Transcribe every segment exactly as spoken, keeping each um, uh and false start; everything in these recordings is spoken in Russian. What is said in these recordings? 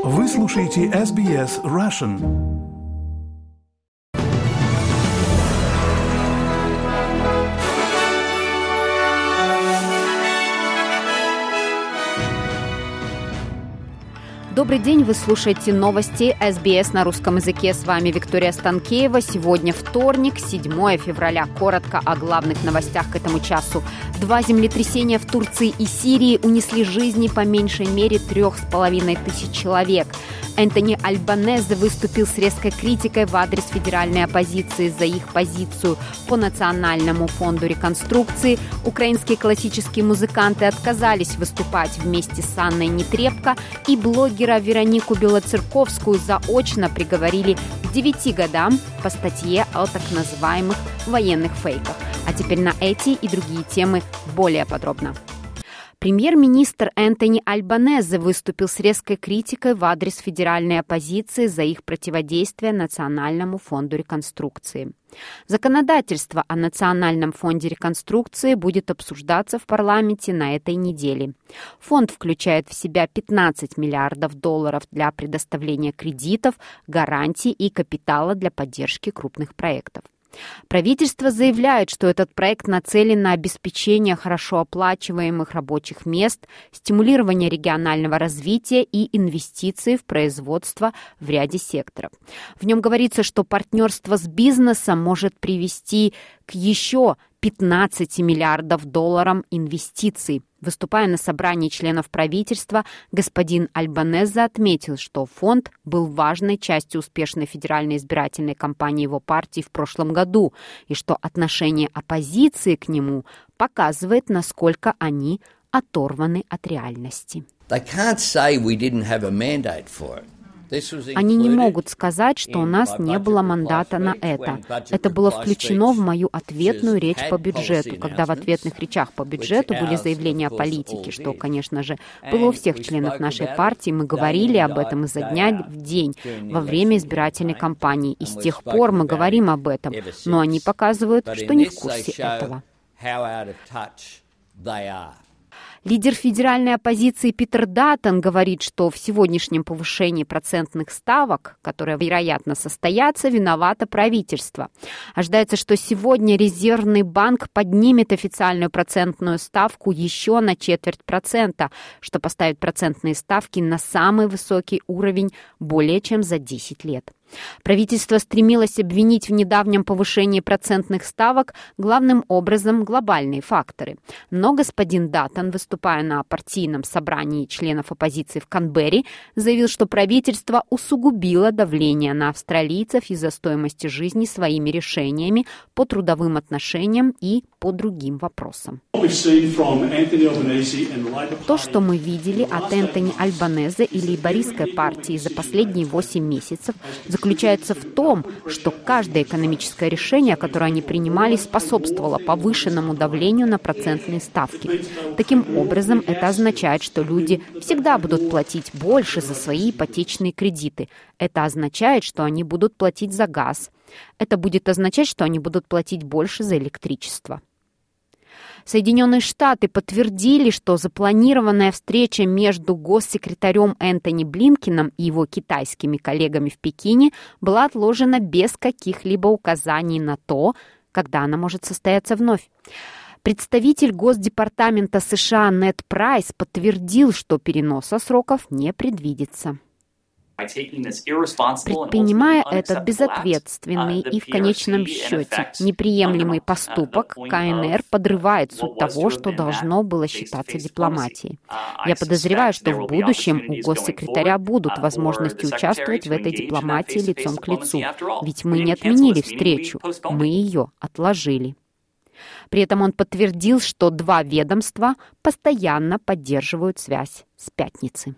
Вы слушаете эс би эс Russian. Добрый день, вы слушаете новости эс би эс на русском языке. С вами Виктория Станкеева. Сегодня вторник, седьмое февраля. Коротко о главных новостях к этому часу. Два землетрясения в Турции и Сирии унесли жизни по меньшей мере трех с половиной тысяч человек. Энтони Альбанезе выступил с резкой критикой в адрес федеральной оппозиции за их позицию по Национальному фонду реконструкции. Украинские классические музыканты отказались выступать вместе с Анной Нетребко, и блогера Веронику Белоцерковскую заочно приговорили к девяти годам по статье о так называемых военных фейках. А теперь на эти и другие темы более подробно. Премьер-министр Энтони Альбанезе выступил с резкой критикой в адрес федеральной оппозиции за их противодействие Национальному фонду реконструкции. Законодательство о Национальном фонде реконструкции будет обсуждаться в парламенте на этой неделе. Фонд включает в себя пятнадцать миллиардов долларов для предоставления кредитов, гарантий и капитала для поддержки крупных проектов. Правительство заявляет, что этот проект нацелен на обеспечение хорошо оплачиваемых рабочих мест, стимулирование регионального развития и инвестиции в производство в ряде секторов. В нем говорится, что партнерство с бизнесом может привести к еще пятнадцати миллиардов долларов инвестиций. Выступая на собрании членов правительства, господин Альбанезе отметил, что фонд был важной частью успешной федеральной избирательной кампании его партии в прошлом году, и что отношение оппозиции к нему показывает, насколько они оторваны от реальности. Они не могут сказать, что у нас не было мандата на это. Это было включено в мою ответную речь по бюджету, когда в ответных речах по бюджету были заявления о политике, что, конечно же, было у всех членов нашей партии. Мы говорили об этом изо дня в день во время избирательной кампании. И с тех пор мы говорим об этом, но они показывают, что не в курсе этого. Лидер федеральной оппозиции Питер Даттон говорит, что в сегодняшнем повышении процентных ставок, которое, вероятно, состоятся, виновато правительство. Ожидается, что сегодня Резервный банк поднимет официальную процентную ставку еще на четверть процента, что поставит процентные ставки на самый высокий уровень более чем за десять лет. Правительство стремилось обвинить в недавнем повышении процентных ставок главным образом глобальные факторы. Но господин Даттон, выступая на партийном собрании членов оппозиции в Канберре, заявил, что правительство усугубило давление на австралийцев из-за стоимости жизни своими решениями по трудовым отношениям и по другим вопросам. То, что мы видели от Энтони Альбанезе и лейбористской партии за последние восемь месяцев, заключается в том, что каждое экономическое решение, которое они принимали, способствовало повышенному давлению на процентные ставки. Таким образом, это означает, что люди всегда будут платить больше за свои ипотечные кредиты. Это означает, что они будут платить за газ. Это будет означать, что они будут платить больше за электричество. Соединенные Штаты подтвердили, что запланированная встреча между госсекретарем Энтони Блинкеном и его китайскими коллегами в Пекине была отложена без каких-либо указаний на то, когда она может состояться вновь. Представитель Госдепартамента США Нед Прайс подтвердил, что переноса сроков не предвидится. Предпринимая этот безответственный и, в конечном счете, неприемлемый поступок, КНР подрывает суть того, что должно было считаться дипломатией. Я подозреваю, что в будущем у госсекретаря будут возможности участвовать в этой дипломатии лицом к лицу, ведь мы не отменили встречу, мы ее отложили. При этом он подтвердил, что два ведомства постоянно поддерживают связь с пятницы.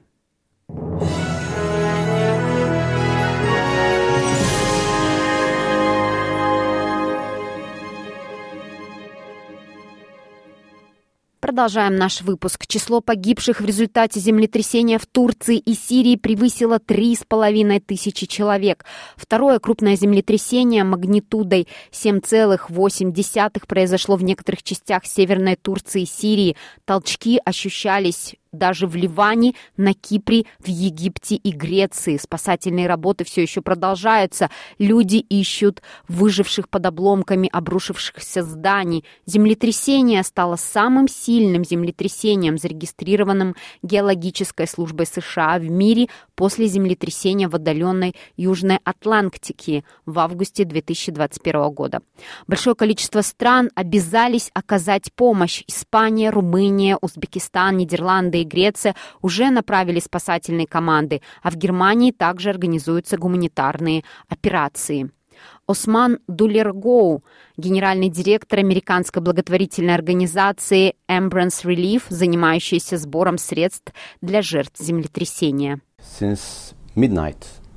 Продолжаем наш выпуск. Число погибших в результате землетрясения в Турции и Сирии превысило три с половиной тысячи человек. Второе крупное землетрясение магнитудой семь целых восемь десятых произошло в некоторых частях Северной Турции и Сирии. Толчки ощущались даже в Ливане, на Кипре, в Египте и Греции. Спасательные работы все еще продолжаются. Люди ищут выживших под обломками обрушившихся зданий. Землетрясение стало самым сильным землетрясением, зарегистрированным Геологической службой США в мире после землетрясения в отдаленной Южной Атлантике в августе две тысячи двадцать первого года. Большое количество стран обязались оказать помощь. Испания, Румыния, Узбекистан, Нидерланды и Греция уже направили спасательные команды, а в Германии также организуются гуманитарные операции. Осман Дулергоу, генеральный директор американской благотворительной организации Embrace Relief, занимающейся сбором средств для жертв землетрясения. Since midnight.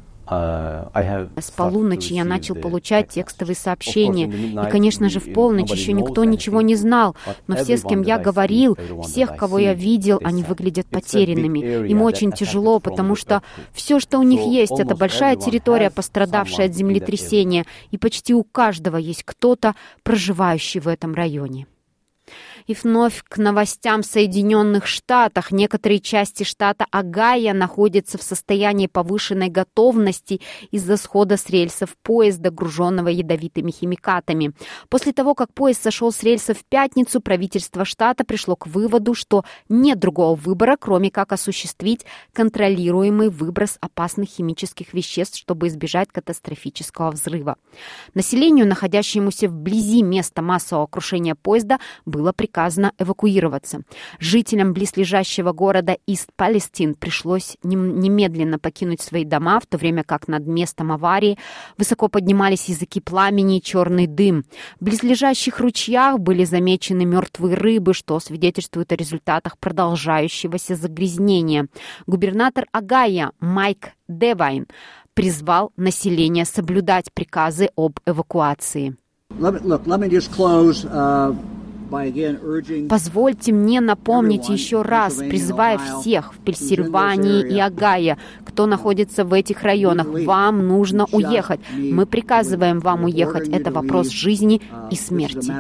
С полуночи я начал получать текстовые сообщения, и, конечно же, в полночь еще никто ничего не знал, но все, с кем я говорил, всех, кого я видел, они выглядят потерянными. Им очень тяжело, потому что все, что у них есть, это большая территория, пострадавшая от землетрясения, и почти у каждого есть кто-то, проживающий в этом районе. И вновь к новостям в Соединенных Штатах. Некоторые части штата Огайо находятся в состоянии повышенной готовности из-за схода с рельсов поезда, груженного ядовитыми химикатами. После того, как поезд сошел с рельсов в пятницу, правительство штата пришло к выводу, что нет другого выбора, кроме как осуществить контролируемый выброс опасных химических веществ, чтобы избежать катастрофического взрыва. Населению, находящемуся вблизи места массового крушения поезда, было приказано приказано эвакуироваться. Жителям близлежащего города Ист-Палестин пришлось немедленно покинуть свои дома, в то время как над местом аварии высоко поднимались языки пламени и черный дым. В близлежащих ручьях были замечены мертвые рыбы, что свидетельствует о результатах продолжающегося загрязнения. Губернатор Огайо Майк Девайн призвал население соблюдать приказы об эвакуации. Look, let me just close, uh... Позвольте мне напомнить еще раз, призывая всех в Пенсильвании и Огайо, кто находится в этих районах, вам нужно уехать. Мы приказываем вам уехать. Это вопрос жизни и смерти.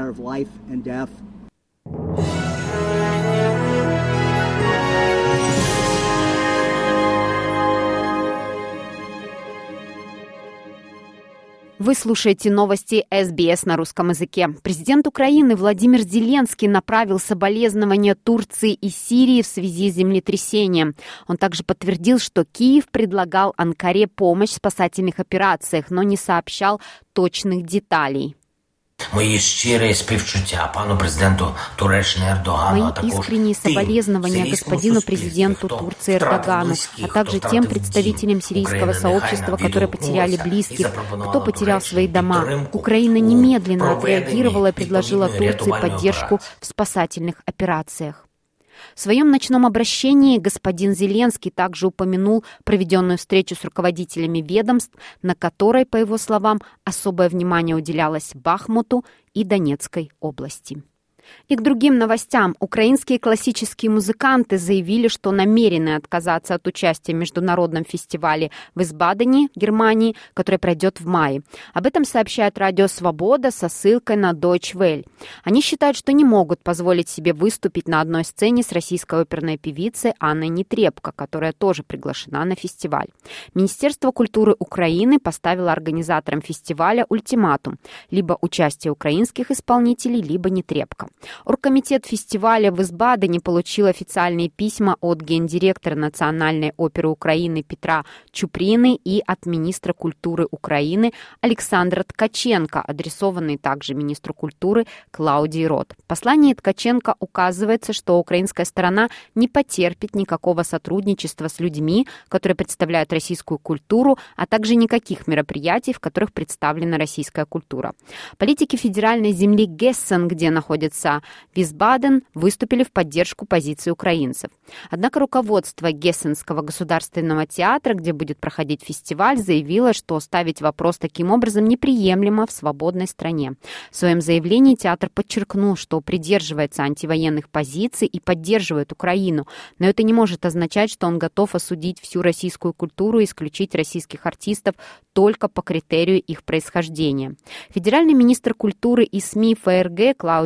Вы слушаете новости эс би эс на русском языке. Президент Украины Владимир Зеленский направил соболезнования Турции и Сирии в связи с землетрясением. Он также подтвердил, что Киев предлагал Анкаре помощь в спасательных операциях, но не сообщал точных деталей. Мої щирі співчуття пану президенту Туреччини Ердогану, Мои искренние соболезнования господину президенту Турции Эрдогану, а также тем представителям сирийского сообщества, которые потеряли близких, кто потерял свои дома. Украина немедленно отреагировала и предложила Турции поддержку в спасательных операциях. В своем ночном обращении господин Зеленский также упомянул проведенную встречу с руководителями ведомств, на которой, по его словам, особое внимание уделялось Бахмуту и Донецкой области. И к другим новостям. Украинские классические музыканты заявили, что намерены отказаться от участия в международном фестивале в Висбадене, Германии, который пройдет в мае. Об этом сообщает Радио Свобода со ссылкой на Deutsche Welle. Они считают, что не могут позволить себе выступить на одной сцене с российской оперной певицей Анной Нетребко, которая тоже приглашена на фестиваль. Министерство культуры Украины поставило организаторам фестиваля ультиматум: либо участие украинских исполнителей, либо Нетребко. Оргкомитет фестиваля в Висбадене получил официальные письма от гендиректора Национальной оперы Украины Петра Чуприны и от министра культуры Украины Александра Ткаченко, адресованные также министру культуры Клаудии Рот. В послании Ткаченко указывается, что украинская сторона не потерпит никакого сотрудничества с людьми, которые представляют российскую культуру, а также никаких мероприятий, в которых представлена российская культура. Политики федеральной земли Гессен, где находится Висбаден, выступили в поддержку позиции украинцев. Однако руководство Гессенского государственного театра, где будет проходить фестиваль, заявило, что ставить вопрос таким образом неприемлемо в свободной стране. В своем заявлении театр подчеркнул, что придерживается антивоенных позиций и поддерживает Украину, но это не может означать, что он готов осудить всю российскую культуру и исключить российских артистов только по критерию их происхождения. Федеральный министр культуры и СМИ ФРГ Клаудия Рот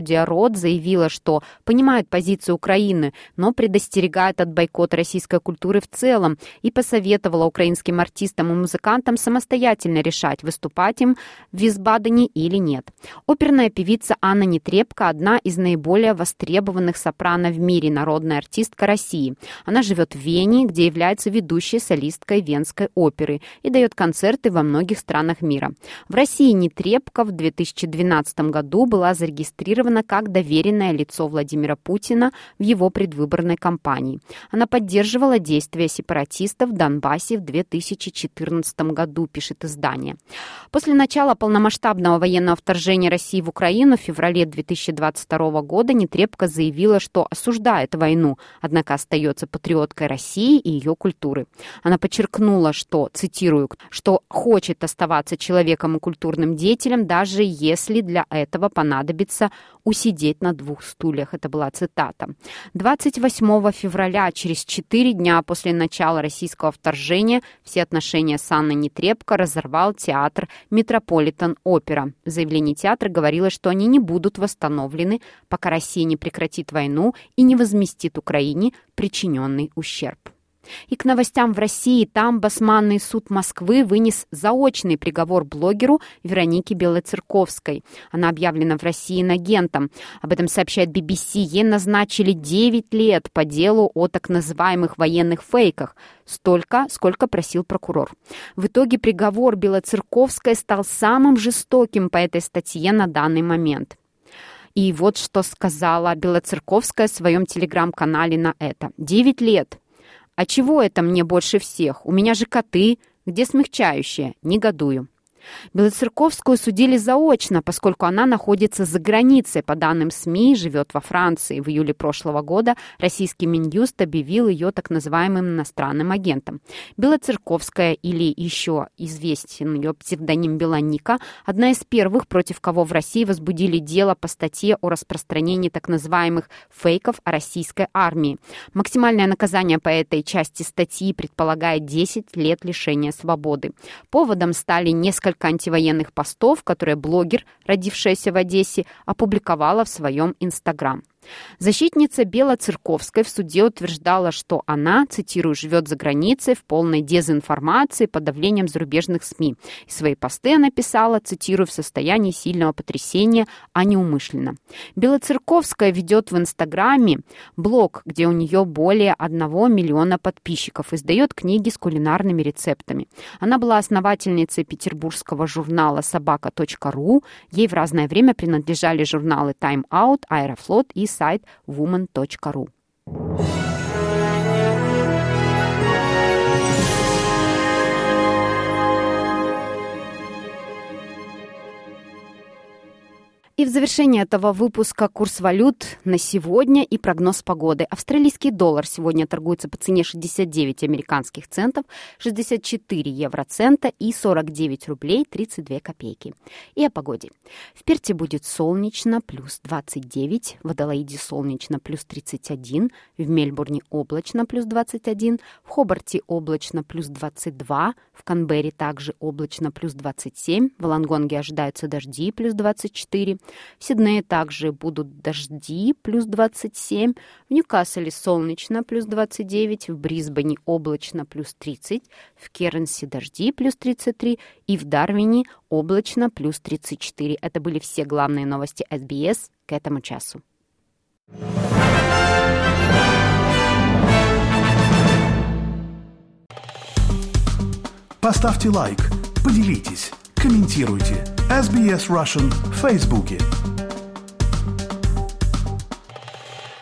народ заявила, что понимает позицию Украины, но предостерегает от бойкота российской культуры в целом и посоветовала украинским артистам и музыкантам самостоятельно решать, выступать им в Висбадене или нет. Оперная певица Анна Нетребко – одна из наиболее востребованных сопрано в мире, народная артистка России. Она живет в Вене, где является ведущей солисткой Венской оперы и дает концерты во многих странах мира. В России Нетребко в две тысячи двенадцатом году была зарегистрирована как доверенное лицо Владимира Путина в его предвыборной кампании. Она поддерживала действия сепаратистов в Донбассе в две тысячи четырнадцатом году, пишет издание. После начала полномасштабного военного вторжения России в Украину в феврале две тысячи двадцать второго года Нетребко заявила, что осуждает войну, однако остается патриоткой России и ее культуры. Она подчеркнула, что, цитирую, что хочет оставаться человеком и культурным деятелем, даже если для этого понадобится усидеть на двух стульях. Это была цитата. двадцать восьмого февраля, через четыре дня после начала российского вторжения, все отношения с Анной Нетребко разорвал театр Метрополитен-опера. В заявлении театра говорилось, что они не будут восстановлены, пока Россия не прекратит войну и не возместит Украине причиненный ущерб. И к новостям в России. Там Басманный суд Москвы вынес заочный приговор блогеру Веронике Белоцерковской. Она объявлена в России инагентом. Об этом сообщает би би си. Ей назначили девять лет по делу о так называемых военных фейках. Столько, сколько просил прокурор. В итоге приговор Белоцерковской стал самым жестоким по этой статье на данный момент. И вот что сказала Белоцерковская в своем телеграм-канале на это. «Девять лет. А чего это мне больше всех? У меня же коты. Где смягчающее? Негодую». Белоцерковскую судили заочно, поскольку она находится за границей. По данным СМИ, живет во Франции. В июле прошлого года российский Минюст объявил ее так называемым иностранным агентом. Белоцерковская, или еще известен ее псевдоним Белоника, одна из первых, против кого в России возбудили дело по статье о распространении так называемых фейков о российской армии. Максимальное наказание по этой части статьи предполагает десять лет лишения свободы. Поводом стали несколько антивоенных постов, которые блогер, родившаяся в Одессе, опубликовала в своем Инстаграм. Защитница Белоцерковской в суде утверждала, что она, цитирую, живет за границей в полной дезинформации под давлением зарубежных СМИ. И свои посты она писала, цитирую, в состоянии сильного потрясения, а не умышленно. Белоцерковская ведет в Инстаграме блог, где у нее более одного миллиона подписчиков, издает книги с кулинарными рецептами. Она была основательницей петербургского журнала собака точка ру. Ей в разное время принадлежали журналы Time Out, Аэрофлот и сайт woman точка ру. И в завершение этого выпуска курс валют на сегодня и прогноз погоды. Австралийский доллар сегодня торгуется по цене шестьдесят девять американских центов, шестьдесят четыре евроцента и сорок девять рублей тридцать две копейки. И о погоде. В Перте будет солнечно, плюс двадцать девять, в Аделаиде солнечно, плюс тридцать один, в Мельбурне облачно, плюс двадцать один, в Хобарте облачно, плюс двадцать два, в Канберре также облачно, плюс двадцать семь, в Лонгонге ожидаются дожди, плюс двадцать четыре, в Сиднее также будут дожди, плюс двадцать семь, в Ньюкасле солнечно, плюс двадцать девять, в Брисбене облачно, плюс тридцать, в Кернсе дожди, плюс тридцать три и в Дарвине облачно, плюс тридцать четыре. Это были все главные новости эс би эс к этому часу. Поставьте лайк, поделитесь, комментируйте. эс би эс Russian в Фейсбуке.